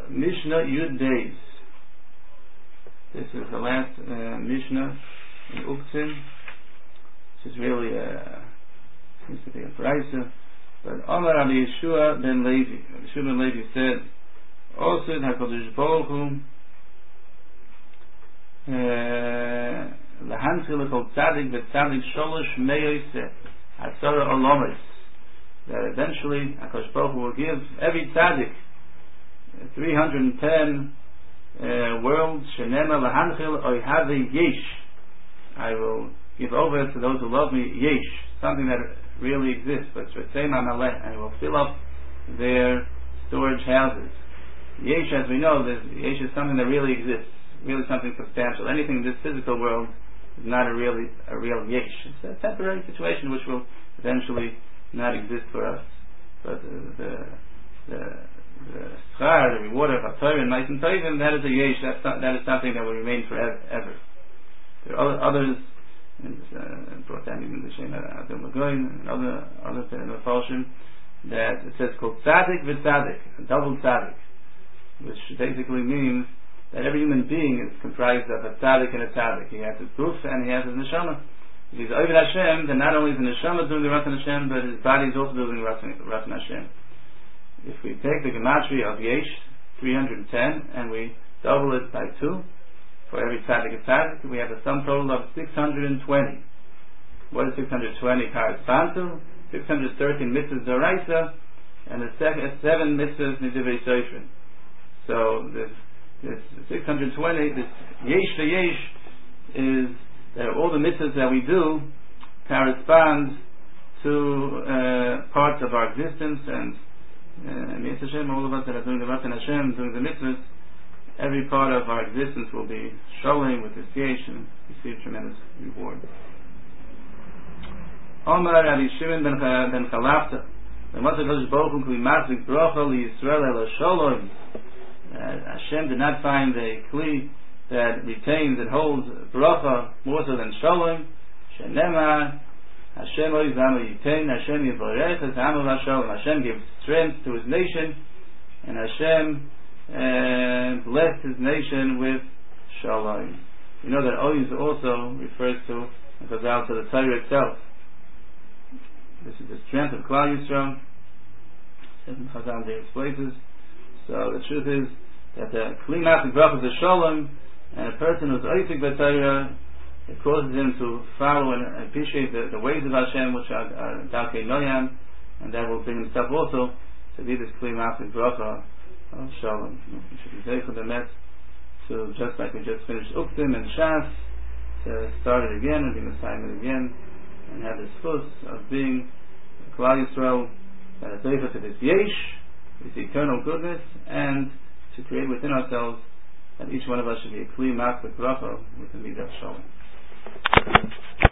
Mishnah Yud Beis. This is the last Mishnah in Uktzin, which is really seems to be a Braisa. But Amar Rabbi Yeshua ben Levi. Rabbi Yeshua ben Levi said, Osud HaKadosh Baruch Hu L'hanchil L'kol Tzadik V'Tzadik Sholosh Meyoyse Hasara Olamis. That eventually HaKadosh Baruch Hu will give every Tzadik 310 worlds. Shenema L'hanchil Oyhavi Yesh. I will give over to those who love me Yesh, something that really exists, but I will fill up their storage houses. Yesh, as we know, Yesh is something that really exists, really something substantial. Anything in this physical world is not a real Yesh. It's a temporary situation which will eventually not exist for us. But the schar, the reward of HaTorah and Ma'asim Tovim, that is a Yesh. That is something that will remain forever. There are others. Brought down even the Shem Adel Magoin and other Mephalshim, that it says called Tzadik v'Tzadik, a double Tzadik, which basically means that every human being is comprised of a Tzadik and a Tzadik. He has his Guf and he has his Neshama. If he's Ovid Hashem, then not only is the Neshama doing the Ratzon Hashem, but his body is also doing the Ratzon Hashem. If we take the Gematria of Yesh, 310, and we double it by 2, for every tzaddik and tzaddik, we have a sum total of 620. What does 620 correspond to? 613 mitzvahs d'oraisa and 7 mitzvahs nidivei soifrim. So this 620, this yesh to yesh, is that all the mitzvahs that we do correspond to parts of our existence, and Mitzvah Hashem, all of us that are doing the Ratzon Hashem, doing the mitzvahs, every part of our existence will be showing with this yesh and receive tremendous reward. Omar Rabbi Shimon ben Chalafta, HaKadosh Baruch Hu kli machzik bracha liYisrael ela sholom. Hashem did not find a kli that retains and holds bracha more so than sholom. Shenemar Hashem oiz v'amo yitein, Hashem yivorech es ha'amo v'sholom. Hashem gives strength to His nation, and Hashem blessed His nation with shalom. You know that Oiz also refers to the Torah itself. This is the strength of Klal Yisrael. Says in Chazal in various places. So the truth is that the Kli Machzik Bracha is a shalom, and a person who's Oisik B'Torah, it causes him to follow and appreciate the ways of Hashem, which are Darkei Noyam, and that will bring himself also to be this Kli Machzik Bracha of Shalom. We should be very for the met to, just like we just finished Uktim and Shas, to start it again and be Messiah again, and have this fuss of being Klal Yisrael that is over to this Yesh, this eternal goodness, and to create within ourselves that each one of us should be a Kli Machzik Bracha with the Midah Shalom.